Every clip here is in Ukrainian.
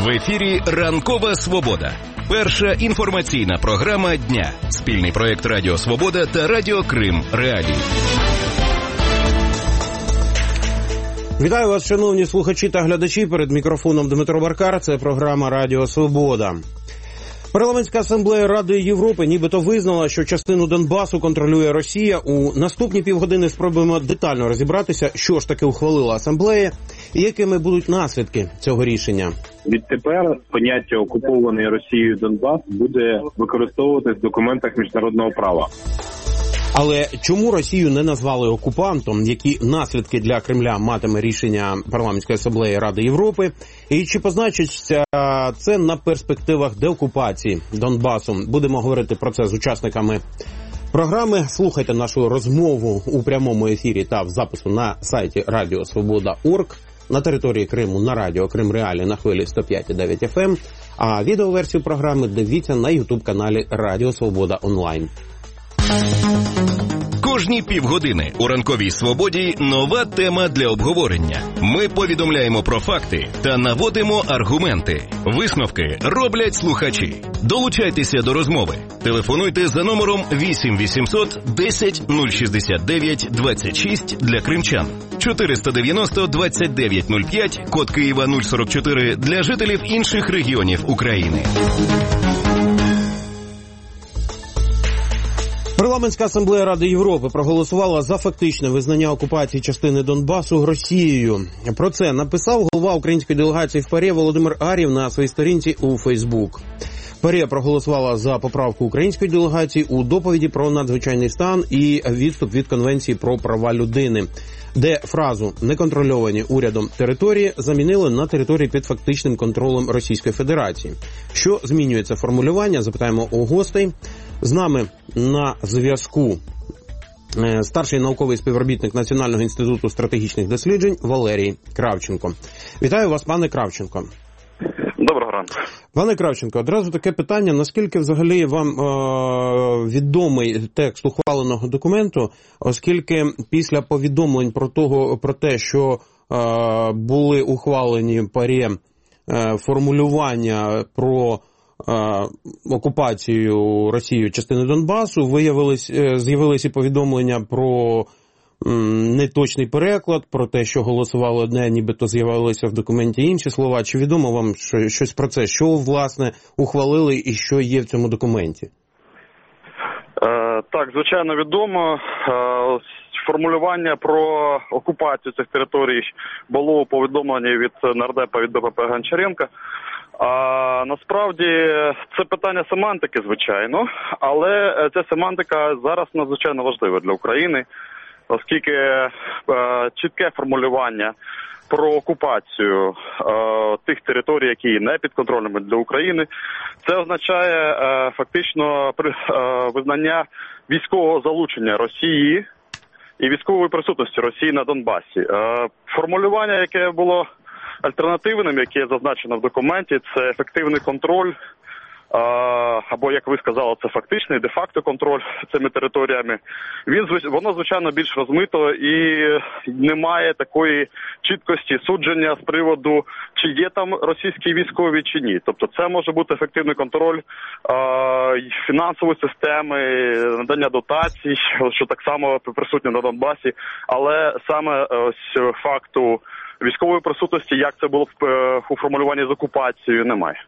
В ефірі «Ранкова Свобода». Перша інформаційна програма дня. Спільний проєкт Радіо Свобода та Радіо Крим Реалії. Вітаю вас, шановні слухачі та глядачі. Перед мікрофоном Дмитро Баркар. Це програма Радіо Свобода. Парламентська асамблея Ради Європи нібито визнала, що частину Донбасу контролює Росія. У наступні півгодини спробуємо детально розібратися, що ж таки ухвалила асамблея і якими будуть наслідки цього рішення. Відтепер поняття «окупований Росією Донбас» буде використовуватись в документах міжнародного права. Але чому Росію не назвали окупантом? Які наслідки для Кремля матиме рішення Парламентської асамблеї Ради Європи? І чи позначиться це на перспективах деокупації Донбасу? Будемо говорити про це з учасниками програми. Слухайте нашу розмову у прямому ефірі та в запису на сайті radiosvoboda.org, на території Криму на радіо Крим Реалії на хвилі 105,9 FM, а відеоверсію програми дивіться на YouTube-каналі Радіо Свобода Онлайн. Кожні півгодини у «Ранковій Свободі» нова тема для обговорення. Ми повідомляємо про факти та наводимо аргументи. Висновки роблять слухачі. Долучайтеся до розмови. Телефонуйте за номером 8 800 10 069 26 для кримчан. 490 29 05, код Києва 044 для жителів інших регіонів України. Парламентська асамблея Ради Європи проголосувала за фактичне визнання окупації частини Донбасу Росією. Про це написав голова української делегації в ПАРЄ Володимир Ар'єв на своїй сторінці у Фейсбук. ПАРЄ проголосувала за поправку української делегації у доповіді про надзвичайний стан і відступ від Конвенції про права людини, де фразу «неконтрольовані урядом території» замінили на території під фактичним контролем Російської Федерації. Що змінює це формулювання, запитаємо у гостей. З нами на зв'язку старший науковий співробітник Національного інституту стратегічних досліджень Валерій Кравченко. Вітаю вас, пане Кравченко. Доброго ранку. Пане Кравченко, одразу таке питання. Наскільки взагалі вам відомий текст ухваленого документу, оскільки після повідомлень про те, що були ухвалені ПАРЄ формулювання про окупацію Росією частини Донбасу, з'явилися і повідомлення про неточний переклад, про те, що голосували одне, нібито з'явилися в документі інші слова. Чи відомо вам щось про це? Що, власне, ухвалили і що є в цьому документі? Так, звичайно, відомо. Формулювання про окупацію цих територій було у повідомленні від нардепа від БПП Гончаренка. Насправді це питання семантики, звичайно, але ця семантика зараз надзвичайно важлива для України, оскільки чітке формулювання про окупацію тих територій, які не підконтрольними для України, це означає фактично визнання військового залучення Росії і військової присутності Росії на Донбасі. Формулювання, яке було альтернативним, яке зазначено в документі, це ефективний контроль, або, як ви сказали, це фактичний, де-факто контроль цими територіями. Воно, звичайно, більш розмито і немає такої чіткості судження з приводу, чи є там російські військові, чи ні. Тобто це може бути ефективний контроль фінансової системи, надання дотацій, що так само присутнє на Донбасі, але саме ось факту військової присутності, як це було у формулюванні з окупацією, немає.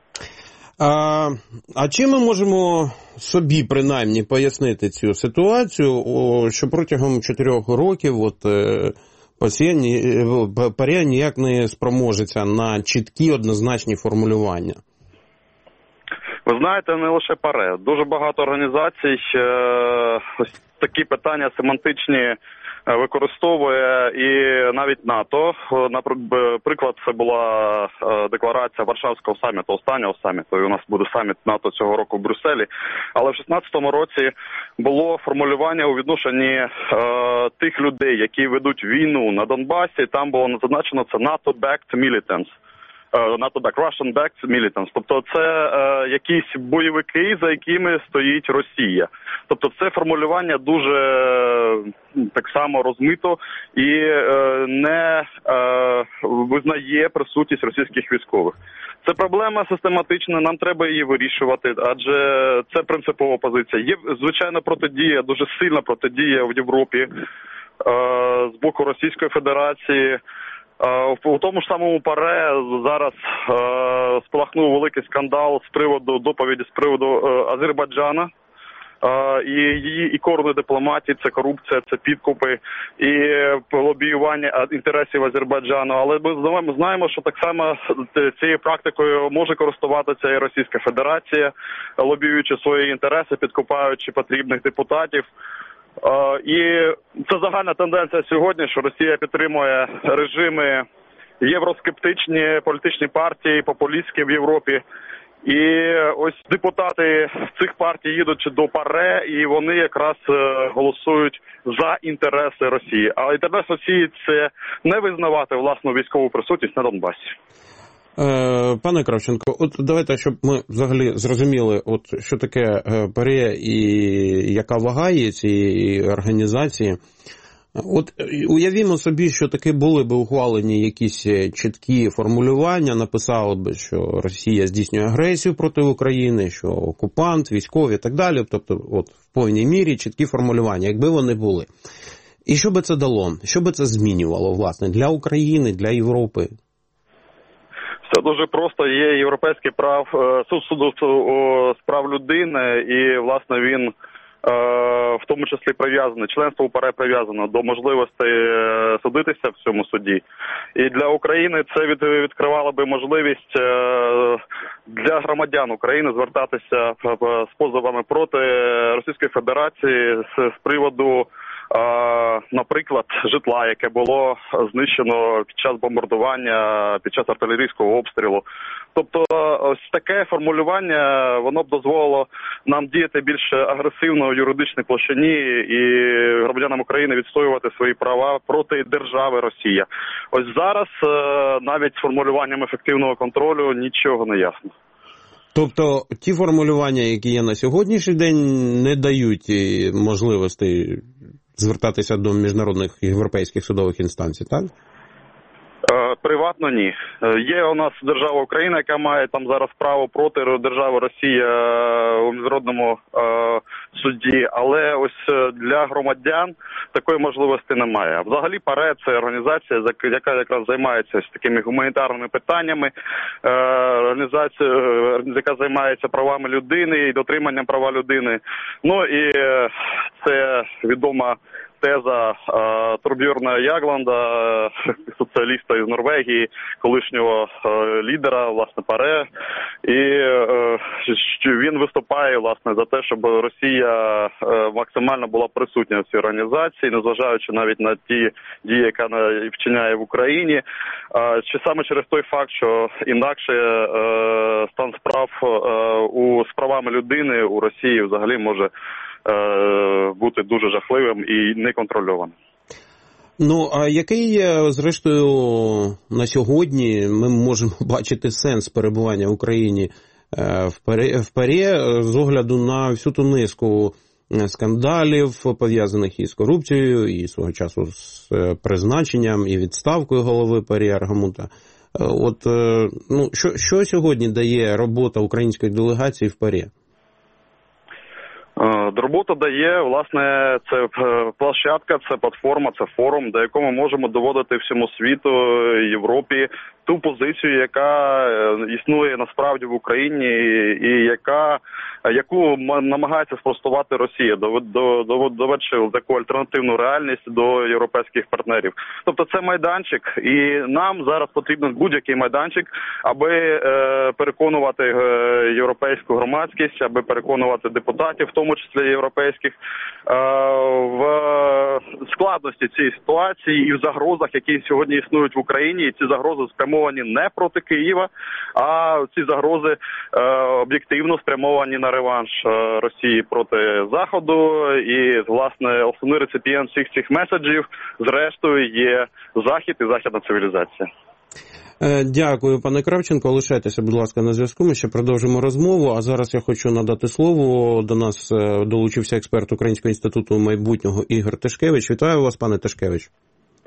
А чим ми можемо собі, принаймні, пояснити цю ситуацію, що протягом 4 років ПАРЄ ніяк не спроможеться на чіткі, однозначні формулювання? Ви знаєте, не лише ПАРЄ. Дуже багато організацій ось такі питання семантичні використовує, і навіть НАТО. Наприклад, це була декларація Варшавського саміту, останнього саміту, і у нас буде саміт НАТО цього року в Брюсселі. Але в 2016 році було формулювання у відношенні тих людей, які ведуть війну на Донбасі, там було зазначено це NATO-backed militants. NATO-backed, Russian-backed militants. Тобто це якісь бойовики, за якими стоїть Росія. Тобто це формулювання дуже так само розмито і не визнає присутність російських військових. Це проблема систематична, нам треба її вирішувати, адже це принципова позиція. Є, звичайно, протидія, дуже сильна протидія в Європі з боку Російської Федерації. У тому ж самому ПАРЕ зараз спалахнув великий скандал з приводу доповіді з приводу Азербайджана. І її ікорної дипломатії, це корупція, це підкупи і лобіювання інтересів Азербайджану. Але ми знаємо, що так само цією практикою може користуватися і Російська Федерація, лобіюючи свої інтереси, підкупаючи потрібних депутатів. І це загальна тенденція сьогодні, що Росія підтримує режими євроскептичні, політичні партії, популістські в Європі. І ось депутати цих партій їдуть до ПАРЕ, і вони якраз голосують за інтереси Росії. А інтерес Росії – це не визнавати власну військову присутність на Донбасі. Пане Кравченко, от давайте, щоб ми взагалі зрозуміли, от що таке ПАРЕ і яка вага є цієї організації. От уявімо собі, що таки були б ухвалені якісь чіткі формулювання, написали б, що Росія здійснює агресію проти України, що окупант, військові і так далі, тобто от в повній мірі чіткі формулювання, якби вони були. І що би це дало? Що би це змінювало, власне, для України, для Європи? Все дуже просто. Є Європейський суд з прав людини, і, власне, він в тому числі прив'язане, членство у ПАРЕ прив'язано до можливості судитися в цьому суді. І для України це відкривало би можливість для громадян України звертатися з позовами проти Російської Федерації з приводу, наприклад, житла, яке було знищено під час бомбардування, під час артилерійського обстрілу. Тобто ось таке формулювання, воно б дозволило нам діяти більш агресивно у юридичній площині і громадянам України відстоювати свої права проти держави Росія. Ось зараз навіть з формулюванням ефективного контролю нічого не ясно. Тобто ті формулювання, які є на сьогоднішній день, не дають можливості звертатися до міжнародних європейських судових інстанцій, так? Приватно ні. Є у нас держава Україна, яка має там зараз право проти держави Росія у міжнародному суді, але ось для громадян такої можливості немає. А взагалі ПАРЕ – це організація, яка якраз займається такими гуманітарними питаннями, організація, яка займається правами людини і дотриманням права людини. Ну і це відома теза Торбьорна Ягланда, соціаліста із Норвегії, колишнього лідера, власне, ПАРЕ. І він виступає, власне, за те, щоб Росія максимально була присутня в цій організації, незважаючи навіть на ті дії, яка вчиняє в Україні. Чи саме через той факт, що інакше стан справ з правами людини у Росії взагалі може бути дуже жахливим і неконтрольованим. Ну, а який, зрештою, на сьогодні ми можемо бачити сенс перебування в Україні в ПАРЕ з огляду на всю ту низку скандалів, пов'язаних із корупцією, і свого часу з призначенням і відставкою голови ПАРЕ Аргамута? От, ну, що сьогодні дає робота української делегації в ПАРЕ? Робота дає, власне, це площадка, це платформа, це форум, до якого ми можемо доводити всьому світу, Європі, ту позицію, яка існує насправді в Україні і яку намагається спростувати Росія, доведши таку альтернативну реальність до європейських партнерів. Тобто це майданчик, і нам зараз потрібен будь-який майданчик, аби переконувати європейську громадськість, аби переконувати депутатів, в тому числі європейських, в складності цієї ситуації і в загрозах, які сьогодні існують в Україні. І ці загрози спрямовані не проти Києва, а ці загрози об'єктивно спрямовані на реванш Росії проти Заходу. І, власне, основний реципієнт всіх цих меседжів, зрештою, є Захід і західна цивілізація. Дякую, пане Кравченко. Лишайтеся, будь ласка, на зв'язку. Ми ще продовжимо розмову. А зараз я хочу надати слово. До нас долучився експерт Українського інституту майбутнього Ігор Тишкевич. Вітаю вас, пане Тишкевич.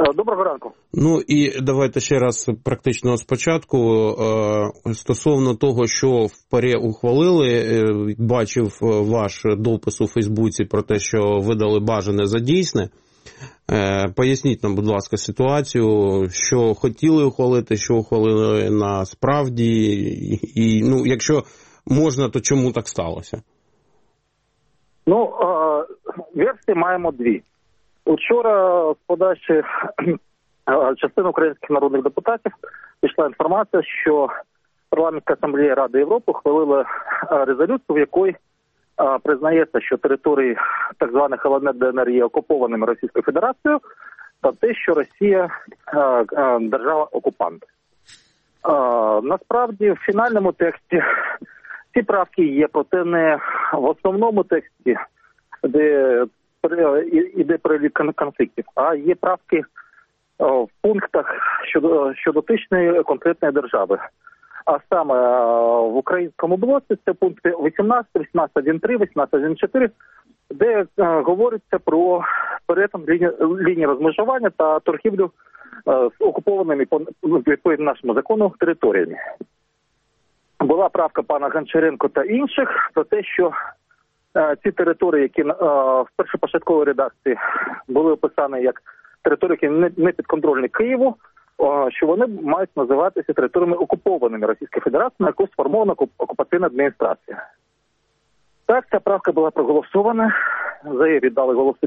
Доброго ранку. Ну і давайте ще раз практично спочатку. Стосовно того, що в ПАРЄ ухвалили, бачив ваш допис у Фейсбуці про те, що видали бажане за дійсне. Поясніть нам, будь ласка, ситуацію, що хотіли ухвалити, що ухвалили насправді, і ну, якщо можна, то чому так сталося? Ну, версії маємо дві. Учора з подачі частини українських народних депутатів пішла інформація, що Парламентська асамблея Ради Європи ухвалила резолюцію, в якій признається, що території так званих ЛНР, ДНР є окупованими Російською Федерацією, та те, що Росія держава-окупант. Насправді, в фінальному тексті ці правки є, проте не в основному тексті, де іде перелік конфліктів, а є правки в пунктах щодо дотичної конкретної держави. А саме в українському блоці це пункти 18, 18.1.3, 18.1.4, де говориться про перетин лінії розмежування та торгівлю з окупованими відповідно нашому закону територіями. Була правка пана Гончаренко та інших про те, що ці території, які в першопочатковій редакції були описані як території, які не підконтрольні Києву, що вони мають називатися територіями окупованими Російською Федерацією, на яку сформована окупаційна адміністрація. Так, ця правка була проголосована. За її віддали голоси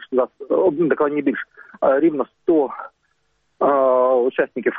рівно 100 учасників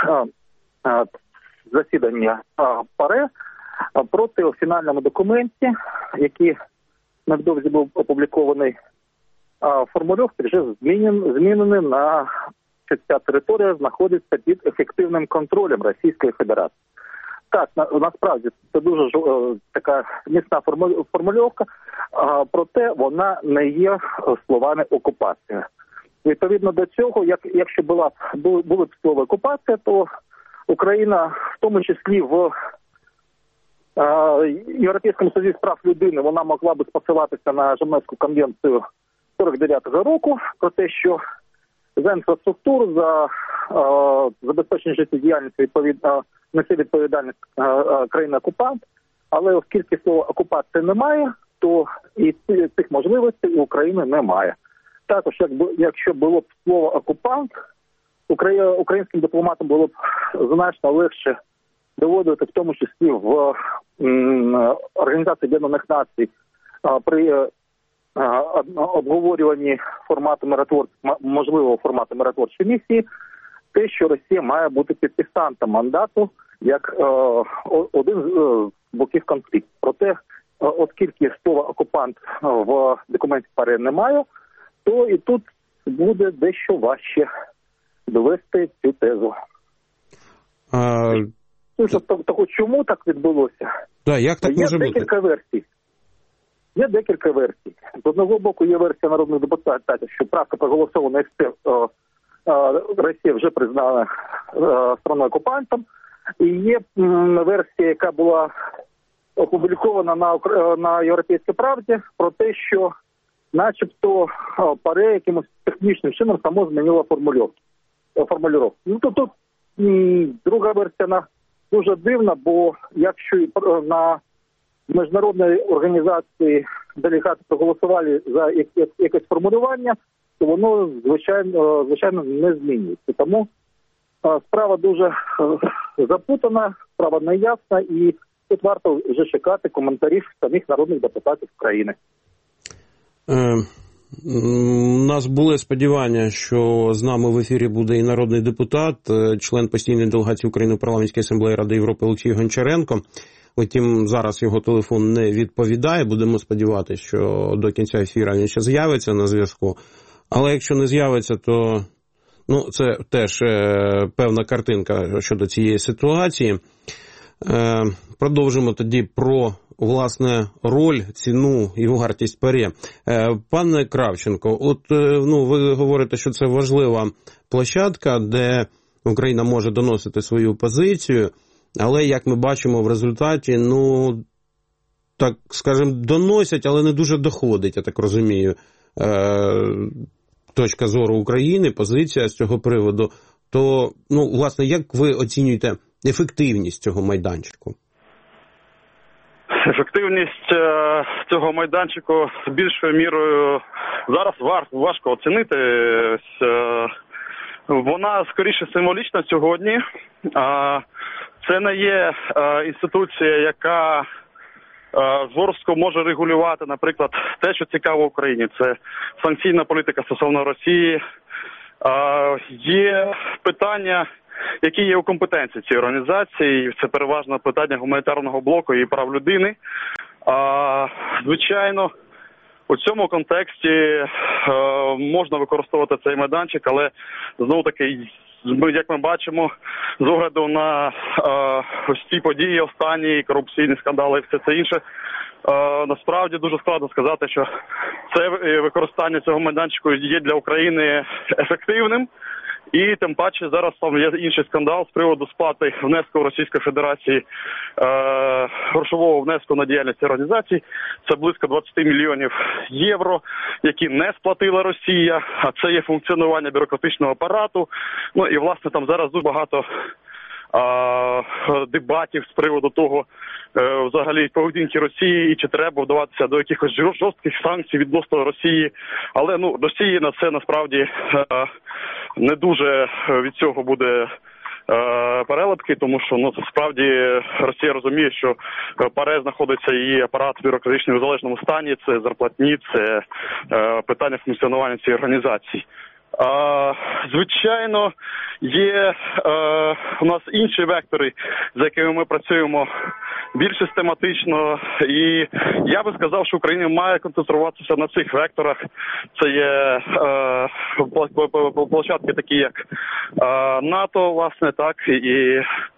засідання ПАРЄ. Проти у фінальному документі, який невдовзі був опублікований, формульовки вже змінені на що ця територія знаходиться під ефективним контролем Російської Федерації. Так, насправді це дуже така міцна формульовка, проте вона не є словами окупація. Відповідно до цього, якщо були б слова окупація, то Україна, в тому числі в Європейському суді з прав людини, вона могла б посилатися на Женевську конвенцію 49-го року про те, що за інфраструктуру, за забезпечення життєдіяльності несе відповідальність країни-окупант, але оскільки слова окупації немає, то і цих можливостей у України немає. Також, якщо було б слово окупант, українським дипломатам було б значно легше доводити, в тому числі в Організації Об'єднаних Націй, при обговорюванні можливого формату миротворчої місії, те, що Росія має бути підписантом мандату як один з боків конфлікту. Проте, оскільки слова окупант в документі ПАРЄ немає, то і тут буде дещо важче довести цю тезу. Чому так відбулося? Да, як так може бути? Є декілька версій. З одного боку є версія народних депутатів, що правка проголосована, і Росія вже признана стороною окупантом. І є версія, яка була опублікована на Європейській правді, про те, що начебто ПАРЄ якимось технічним чином само змінило формулювання. Ну, тут друга версія дуже дивна, бо якщо на міжнародній організації делегати проголосували за якесь формулювання, то воно, звичайно, не змінюється. Тому справа дуже запутана, справа неясна, і тут варто вже чекати коментарів самих народних депутатів України. У нас були сподівання, що з нами в ефірі буде і народний депутат, член постійної делегації України в Парламентській асамблеї Ради Європи Олексій Гончаренко. Втім, зараз його телефон не відповідає. Будемо сподіватися, що до кінця ефіру він ще з'явиться на зв'язку. Але якщо не з'явиться, то це теж певна картинка щодо цієї ситуації. Продовжимо тоді про, власне, роль, ціну і вартість ПАРЄ. Пане Кравченко, ви говорите, що це важлива площадка, де Україна може доносити свою позицію, але, як ми бачимо в результаті, так скажемо, доносять, але не дуже доходить, я так розумію. точка зору України, позиція з цього приводу, то, власне, як ви оцінюєте ефективність цього майданчику? Ефективність цього майданчику більшою мірою зараз важко оцінити. Вона скоріше символічна сьогодні. Це не є інституція, яка жорстко може регулювати, наприклад, те, що цікаво Україні. Це санкційна політика стосовно Росії. Є питання, які є у компетенції цієї організації. Це переважно питання гуманітарного блоку і прав людини. Звичайно, у цьому контексті можна використовувати цей майданчик, але знову-таки, як ми бачимо, з огляду на ось ці події останні, корупційні скандали і все це інше, насправді дуже складно сказати, що це використання цього майданчику є для України ефективним. І тим паче зараз там є інший скандал з приводу сплати внеску Російської Федерації, грошового внеску на діяльність організації. Це близько 20 мільйонів євро, які не сплатила Росія, а це є функціонування бюрократичного апарату. І, власне, там зараз дуже багато дебатів з приводу того, взагалі, поведінки Росії і чи треба вдаватися до якихось жорстких санкцій відносно Росії. Але, Росії на це, насправді, не дуже від цього буде перелепки, тому що, справді, Росія розуміє, що ПАРЕ знаходиться її апарат бюрократичний у залежному стані, це зарплатні, це питання функціонування цієї організації. Звичайно, є у нас інші вектори, за якими ми працюємо більш систематично, і я би сказав, що Україна має концентруватися на цих векторах. Це є площадки такі, як НАТО, власне, так, і,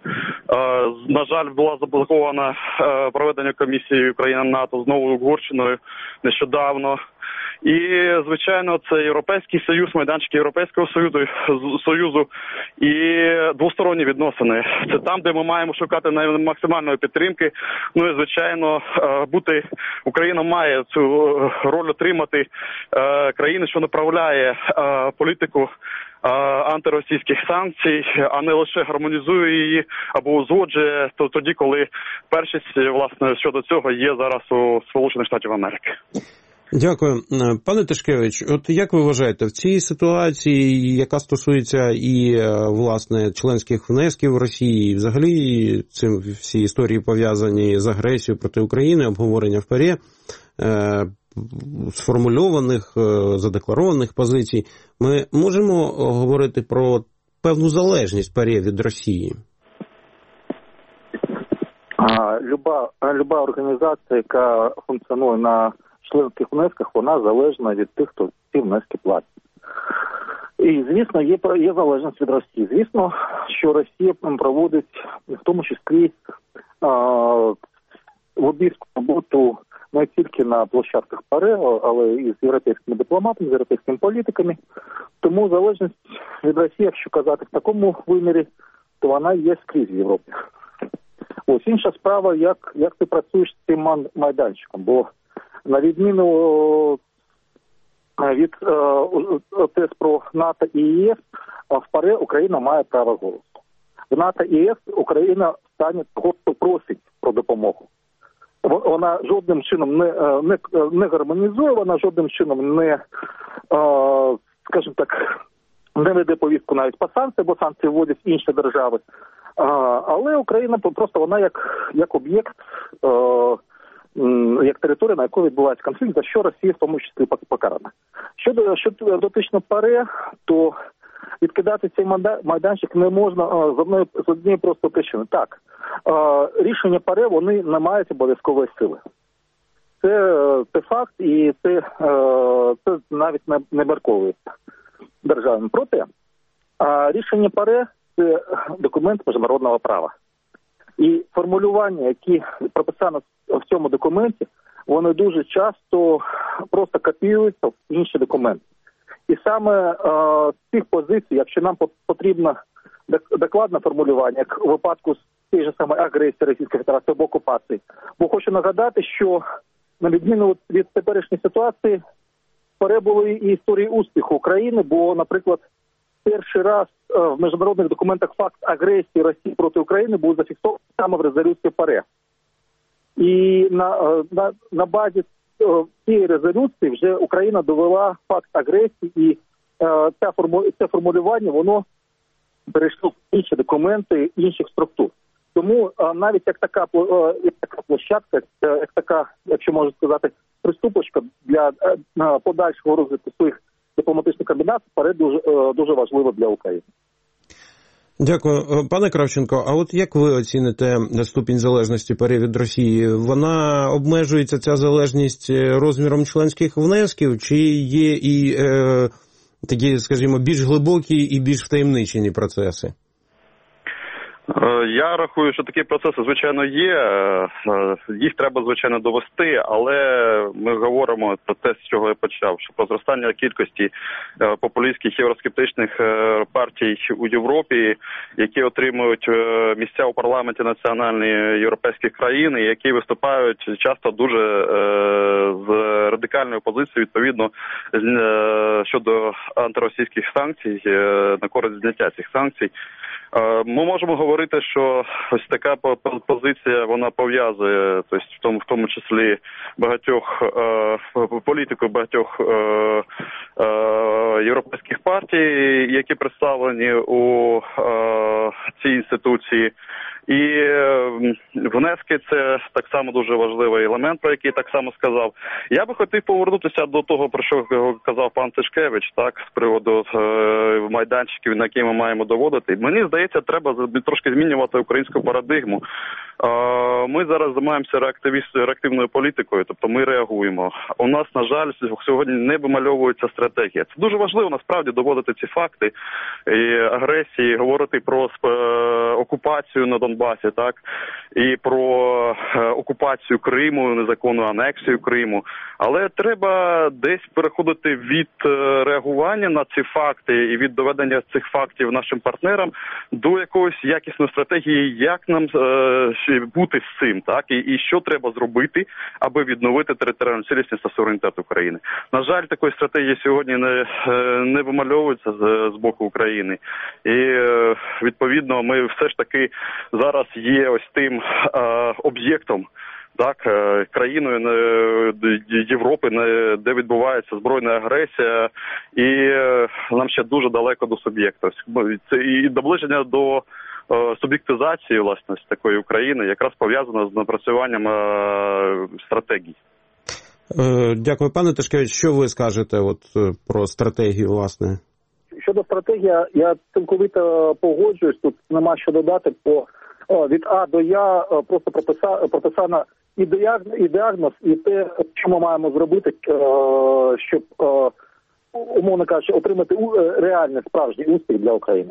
на жаль, була заблокована проведення комісії Україна-НАТО з Новою Угорщиною нещодавно. І, звичайно, це Європейський Союз, майданчики Європейського Союзу і двосторонні відносини. Це там, де ми маємо шукати максимальної підтримки. І, звичайно, Україна має цю роль отримати країни, що направляє політику антиросійських санкцій, а не лише гармонізує її або узгоджує тоді, коли першість, власне, щодо цього є зараз у Сполучених Штатів Америки. Дякую. Пане Тишкевич, от як ви вважаєте, в цій ситуації, яка стосується і, власне, членських внесків в Росії, і взагалі всі історії пов'язані з агресією проти України, обговорення в ПАРЄ, сформульованих, задекларованих позицій, ми можемо говорити про певну залежність ПАРЄ від Росії? Люба організація, яка функціонує на членських внесках, вона залежна від тих, хто ці внески платить. І, звісно, є залежність від Росії. Звісно, що Росія проводить в тому числі лобістську роботу не тільки на площадках ПАРЕ, але і з європейськими дипломатами, з європейськими політиками. Тому залежність від Росії, якщо казати в такому вимірі, то вона є скрізь в Європі. Ось інша справа, як ти працюєш з цим майданчиком, бо на відміну від ТЕС про НАТО і ЄС, в ПАРЕ Україна має право голосу. В НАТО і ЄС Україна стане того, хто просить про допомогу. Вона жодним чином не гармонізує, вона жодним чином не, скажімо так, не веде повістку навіть по санкції, бо санкції вводять інші держави. Але Україна просто вона як об'єкт, як територія, на якій відбувається конфлікт, за що Росія в тому числі покарана. Щодо дотично ПАРЕ, то відкидати цей майданчик не можна з однієї просто причини. Так, рішення ПАРЕ, вони не мають обов'язкової сили. Це факт, і це навіть не мерковується державним. Проте, рішення ПАРЕ – це документ міжнародного права. І формулювання, які прописано в цьому документі, вони дуже часто просто копіюються в інші документи. І саме з цих позицій, якщо нам потрібно докладне формулювання, як у випадку з тієї ж самої агресії Російської Федерації або окупації, бо хочу нагадати, що на відміну від теперішньої ситуації, ПАРЄ були і історії успіху України, бо, наприклад, перший раз в міжнародних документах факт агресії Росії проти України був зафіксований саме в резолюції ПАРЄ. І на базі цієї резолюції вже Україна довела факт агресії, і це формулювання, воно перейшло в інші документи інших структур. Тому навіть як така площадка, як така, якщо можна сказати, приступочка для подальшого розвитку своїх дипломатичних комбінацій, ПАРЄ дуже важливо для України. Дякую. Пане Кравченко, а от як ви оціните ступінь залежності ПАРЄ від Росії? Вона обмежується, ця залежність, розміром членських внесків, чи є і такі, скажімо, більш глибокі і більш втаємничені процеси? Я рахую, що такі процеси, звичайно, є. Їх треба, звичайно, довести, але ми говоримо про те, з чого я почав, що про зростання кількості популістських євроскептичних партій у Європі, які отримують місця у парламенті національної європейських країн, які виступають часто дуже з радикальною позицією, відповідно, щодо антиросійських санкцій, на користь зняття цих санкцій. Ми можемо говорити, що ось така позиція, вона пов'язує, тобто в тому числі багатьох політику багатьох європейських партій, які представлені у цій інституції. І внески – це так само дуже важливий елемент, про який так само сказав. Я би хотів повернутися до того, про що казав пан Тишкевич, так, з приводу майданчиків, на які ми маємо доводити. Мені здається, треба трошки змінювати українську парадигму. Ми зараз займаємося реактивною політикою, тобто ми реагуємо. У нас, на жаль, сьогодні не вимальовується стратегія. Це дуже важливо, насправді, доводити ці факти і агресії, говорити про окупацію на Донбасі, так, і про окупацію Криму, незаконну анексію Криму. Але треба десь переходити від реагування на ці факти і від доведення цих фактів нашим партнерам до якоїсь якісної стратегії, як нам бути з цим, так, і що треба зробити, аби відновити територіальну цілісність та суверенітет України. На жаль, такої стратегії сьогодні не вимальовується з боку України. І, відповідно, ми все ж таки зараз є ось тим об'єктом, так, країною Європи, де відбувається збройна агресія, і нам ще дуже далеко до суб'єкта. Це і наближення до суб'єктизації, власне, такої України якраз пов'язано з напрацюванням стратегій. Дякую. Пане Тишкевич, що ви скажете про стратегію, власне? Щодо стратегії, я цілковито погоджуюсь, тут нема що додати, від А до Я просто прописано і діагноз, і те, що ми маємо зробити, щоб, умовно кажучи, отримати реальний справжній успіх для України.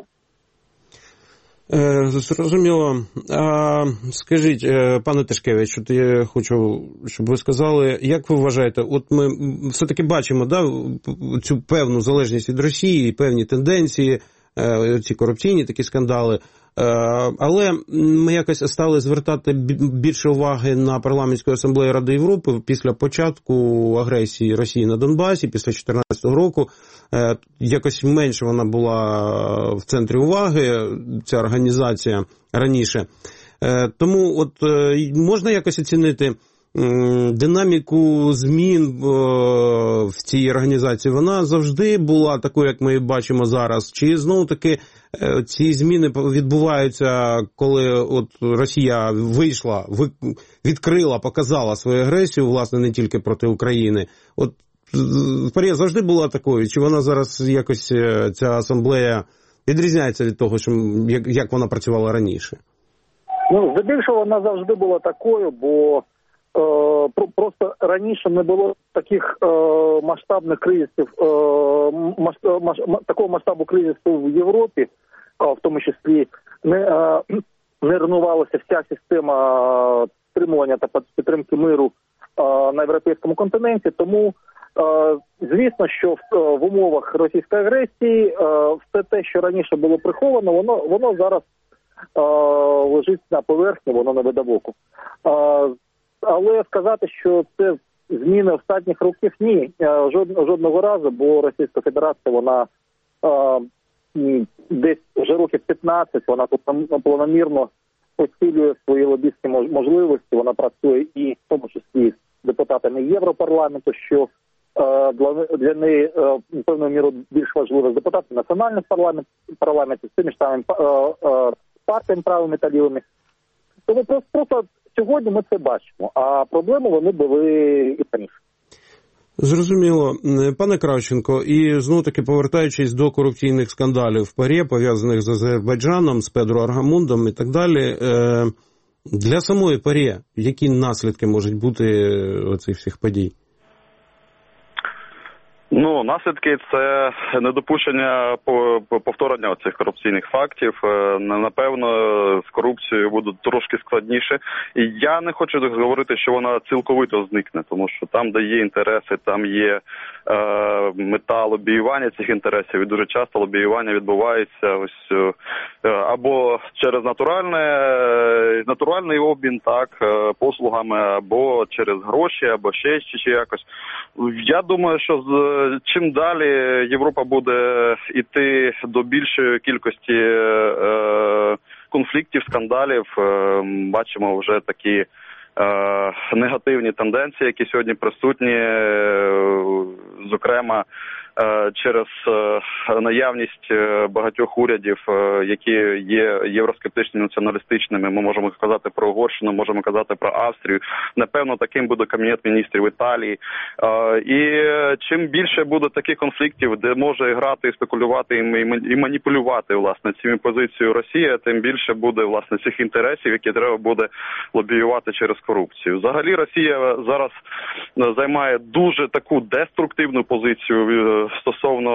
Зрозуміло. Скажіть, пане Тишкевич, от я хочу, щоб ви сказали, як ви вважаєте, от ми все-таки бачимо, да, цю певну залежність від Росії, певні тенденції, ці корупційні такі скандали, але ми якось стали звертати більше уваги на парламентську асамблею Ради Європи після початку агресії Росії на Донбасі, після 2014 року. Якось менше вона була в центрі уваги, ця організація, раніше. Тому от можна якось оцінити динаміку змін в цій організації? Вона завжди була такою, як ми її бачимо зараз? Чи знову-таки ці зміни відбуваються, коли от Росія вийшла, відкрила, показала свою агресію, власне, не тільки проти України? От ПАРЄ завжди була такою? Чи вона зараз якось, ця асамблея, відрізняється від того, як вона працювала раніше? Ну, здебільшого вона завжди була такою, бо просто раніше не було таких масштабних кризисів, такого масштабу кризису в Європі, в тому числі не руйнувалася вся система стримування та підтримки миру на європейському континенті. Тому, звісно, що в умовах російської агресії все те, що раніше було приховано, воно зараз лежить на поверхні, воно не видавоку. Але сказати, що це зміни останніх років? Ні, жодного разу, бо Російська Федерація, вона десь вже років 15, вона тут планомірно посилює свої лобістські можливості, вона працює і в тому числі з депутатами Європарламенту, що для неї певною мірою більш важливо з депутатами національних парламентів, з тими ж самими партіями правими та лівими. Тому просто сьогодні ми це бачимо, а проблеми вони були і раніше. Зрозуміло. Пане Кравченко, і знову-таки повертаючись до корупційних скандалів в ПАРЄ, пов'язаних з Азербайджаном, з Педро Аргамундом і так далі, для самої ПАРЄ які наслідки можуть бути оцих всіх подій? Наслідки – це недопущення повторення цих корупційних фактів. Напевно, з корупцією буде трошки складніше. І я не хочу говорити, що вона цілковито зникне, тому що там, де є інтереси, там є мета лобіювання цих інтересів. І дуже часто лобіювання відбувається або через натуральний обмін, послугами, або через гроші, або ще якось. Я думаю, що чим далі Європа буде йти до більшої кількості конфліктів, скандалів, бачимо вже такі негативні тенденції, які сьогодні присутні, зокрема, через наявність багатьох урядів, які є євроскептичними, націоналістичними. Ми можемо казати про Угорщину, можемо казати про Австрію. Напевно, таким буде Кабінет міністрів Італії. І чим більше буде таких конфліктів, де може грати, спекулювати і маніпулювати, власне, цими позицією Росія, тим більше буде, власне, цих інтересів, які треба буде лобіювати через корупцію. Взагалі, Росія зараз займає дуже таку деструктивну позицію стосовно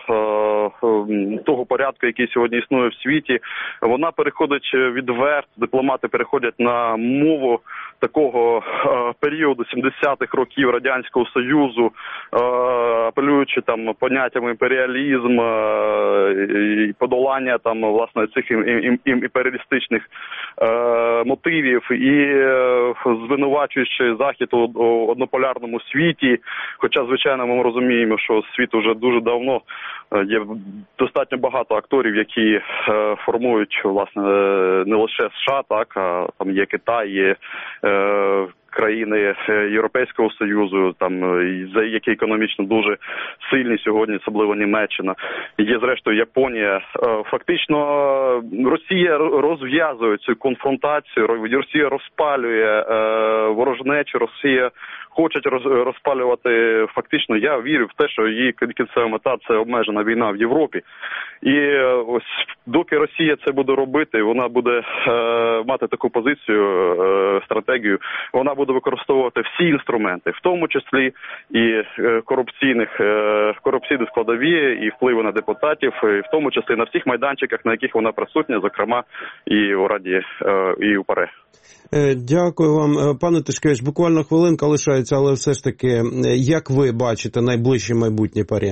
того порядку, який сьогодні існує в світі. Вона переходить відверто, дипломати переходять на мову такого періоду 70-х років Радянського Союзу, апелюючи там поняттями імперіалізм і подолання там, власне, цих імперіалістичних мотивів і звинувачуючи Захід у однополярному світі, хоча, звичайно, ми розуміємо, що світ уже дуже давно є достатньо багато акторів, які формують, власне, не лише США, так, а там є Китай, є країни Європейського Союзу, там, які економічно дуже сильні сьогодні, особливо Німеччина. Є, зрештою, Японія. Фактично, Росія розв'язує цю конфронтацію, Росія розпалює ворожнечу, Росія хочуть розпалювати, фактично, я вірю в те, що її кінцева мета – це обмежена війна в Європі. І ось доки Росія це буде робити, вона буде мати таку позицію, стратегію, вона буде використовувати всі інструменти, в тому числі і корупційні складові, і впливи на депутатів, і в тому числі на всіх майданчиках, на яких вона присутня, зокрема і у Раді, і у ПАРЄ. Дякую вам, пане Тишкевич. Буквально хвилинка лишається, але все ж таки, як ви бачите найближче майбутнє ПАРЄ?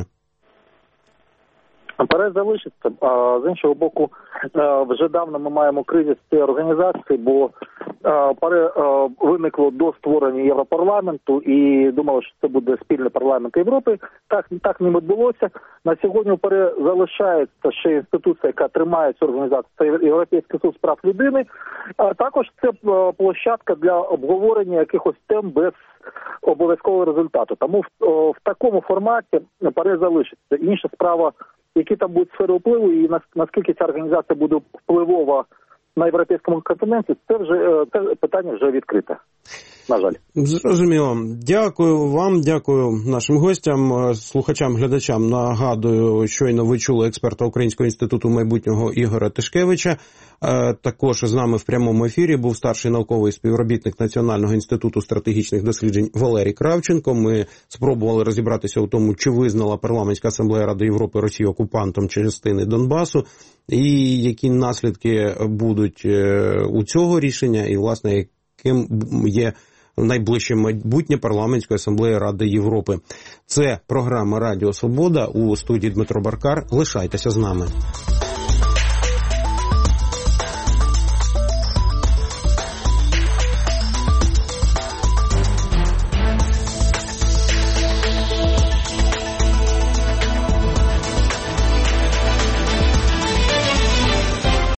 ПАРЄ залишиться, а з іншого боку, вже давно ми маємо кризис цієї організації, бо ПАРЄ виникло до створення Європарламенту і думали, що це буде спільний парламент Європи. Так не відбулося. На сьогодні у ПАРЄ залишається ще інституція, яка тримає цю організацію, це Європейський суд з прав людини. А також це площадка для обговорення якихось тем без обов'язкового результату. Тому в такому форматі ПАРЄ залишиться. Інша справа, які там будуть сфери впливу і наскільки ця організація буде впливова на європейському континенті, це питання вже відкрите. На жаль. Зрозуміло. Дякую вам, дякую нашим гостям, слухачам, глядачам. Нагадую, щойно ви чули експерта Українського інституту майбутнього Ігоря Тишкевича. Також з нами в прямому ефірі був старший науковий співробітник Національного інституту стратегічних досліджень Валерій Кравченко. Ми спробували розібратися у тому, чи визнала Парламентська асамблея Ради Європи Росію окупантом частини Донбасу, і які наслідки будуть у цього рішення, і, власне, яким є найближче майбутнє Парламентської асамблеї Ради Європи. Це програма «Радіо Свобода», у студії Дмитро Баркар. Лишайтеся з нами.